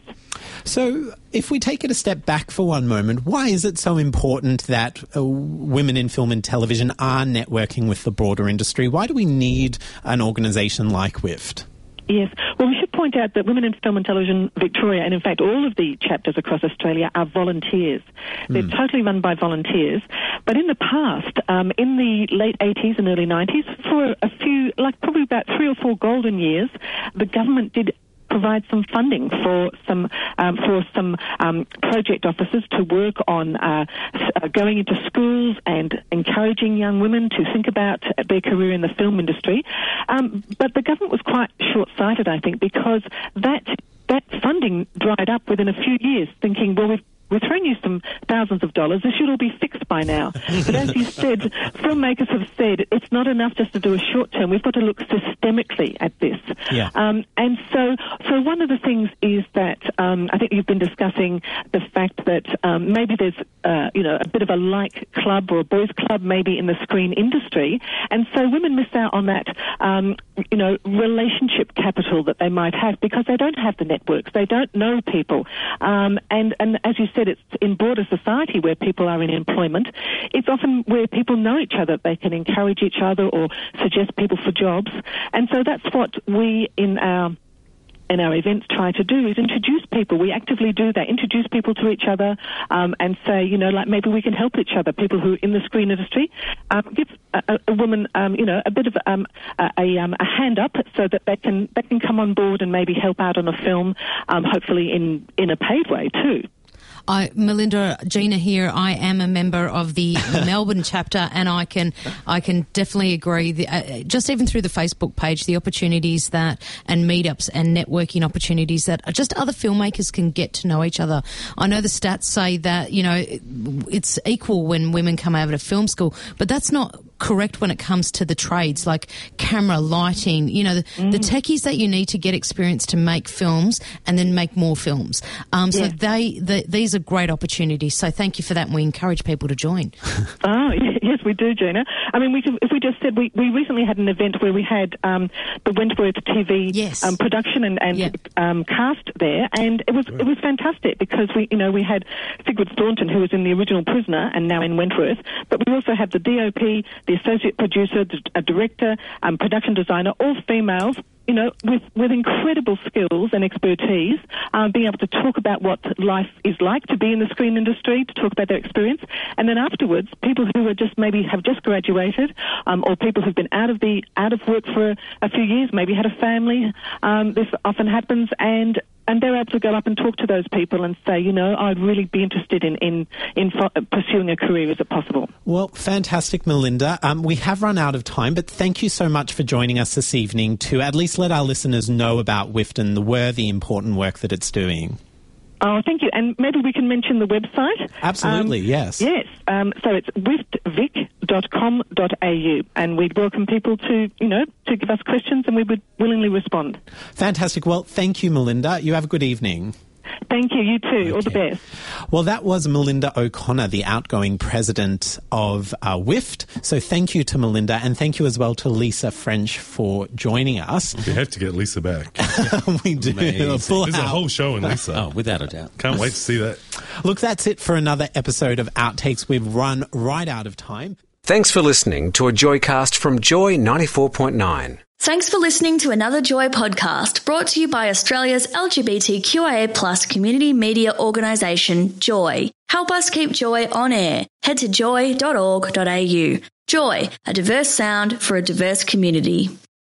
So if we take it a step back for one moment, why is it so important that uh, women in film and television are networking with the broader industry? Why do we need an organisation like W I F T? Yes. Well, we should point out that Women in Film and Television Victoria, and in fact all of the chapters across Australia, are volunteers. They're mm. totally run by volunteers. But in the past, um, in the late eighties and early nineties, for a few, like probably about three or four golden years, the government did provide some funding for some um, for some um, project officers to work on uh, uh, going into schools and encouraging young women to think about their career in the film industry. Um, but the government was quite short-sighted, I think, because that that funding dried up within a few years, thinking, well, we've We're throwing you some thousands of dollars. This should all be fixed by now. But as you said, filmmakers have said it's not enough just to do a short term. We've got to look systemically at this. Yeah. Um, and so, so one of the things is that um, I think you've been discussing the fact that um, maybe there's uh, you know a bit of a like club or a boys' club maybe in the screen industry, and so women miss out on that um, you know relationship capital that they might have because they don't have the networks. They don't know people, um, and and as you said. It's in broader society where people are in employment. It's often where people know each other. They can encourage each other or suggest people for jobs. And so that's what we in our in our events try to do is introduce people. We actively do that, introduce people to each other um, and say, you know, like maybe we can help each other. People who in the screen industry um, give a, a woman, um, you know, a bit of um, a, a, um, a hand up so that they can they can come on board and maybe help out on a film, um, hopefully in, in a paid way too. I, Melinda, Gina here. I am a member of the Melbourne chapter, and I can, I can definitely agree. The, uh, just even through the Facebook page, the opportunities that and meetups and networking opportunities that just other filmmakers can get to know each other. I know the stats say that you know it's equal when women come out of film school, but that's not correct when it comes to the trades like camera, lighting, you know, the, mm. the techies that you need to get experience to make films and then make more films. Um, so yeah. they, the, these are great opportunities. So thank you for that, and we encourage people to join. Oh, yes, we do, Gina. I mean, we could, if we just said we, we recently had an event where we had um, the Wentworth T V yes. um, production and, and yeah. um, cast there, and it was it was fantastic because we, you know, we had Sigrid Staunton, who was in the original Prisoner and now in Wentworth, but we also had the D O P, the associate producer, a director, um, production designer, all females, you know, with, with incredible skills and expertise, um, being able to talk about what life is like to be in the screen industry, to talk about their experience. And then afterwards, people who are just maybe have just graduated, um, or people who've been out of the out of work for a few years, maybe had a family. Um, this often happens, and And they're able to go up and talk to those people and say, you know, I'd really be interested in, in, in fo- pursuing a career. Is it possible? Well, fantastic, Melinda. Um, we have run out of time, but thank you so much for joining us this evening to at least let our listeners know about W I F T and the worthy, important work that it's doing. Oh, thank you. And maybe we can mention the website. Absolutely, um, yes. Yes. Um, so it's wiftvic dot com dot a u, and we'd welcome people to, you know, to give us questions, and we would willingly respond. Fantastic. Well, thank you, Melinda. You have a good evening. Thank you. You too. Okay. All the best. Well, that was Melinda O'Connor, the outgoing president of uh, W I F T. So thank you to Melinda, and thank you as well to Lisa French for joining us. We have to get Lisa back. We do. A full There's house. a whole show in Lisa. Oh, without a doubt. Can't wait to see that. Look, that's it for another episode of Outtakes. We've run right out of time. Thanks for listening to a Joycast from Joy ninety-four point nine. Thanks for listening to another Joy podcast brought to you by Australia's L G B T Q I A plus community media organisation, Joy. Help us keep Joy on air. Head to joy dot org dot a u. Joy, a diverse sound for a diverse community.